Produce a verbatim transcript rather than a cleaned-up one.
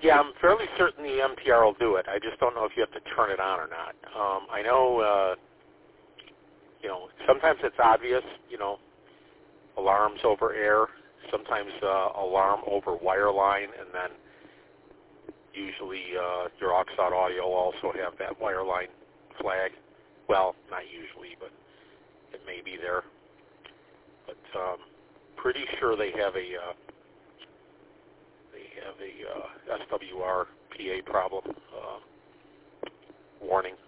Yeah, I'm fairly certain the M T R will do it. I just don't know if you have to turn it on or not. Um, I know, uh, you know, sometimes it's obvious, you know, alarms over air, sometimes uh, alarm over wireline, and then usually uh, your aux out audio will also have that wireline flag. Well, not usually, but it may be there. But um, pretty sure they have a uh, they have a uh, S W R P A problem uh, warning